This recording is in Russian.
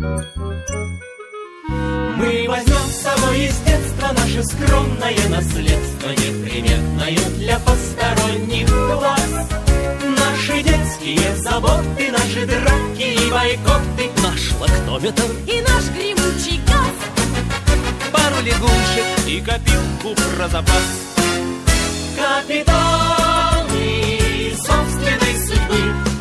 Мы возьмем с собой из детства наше скромное наследство, неприметное для посторонних глаз. Наши детские заботы, наши драки и бойкоты, наш лактометр и наш гремучий газ, пару лягушек и копилку про запас. Капитаны собственной судьбы,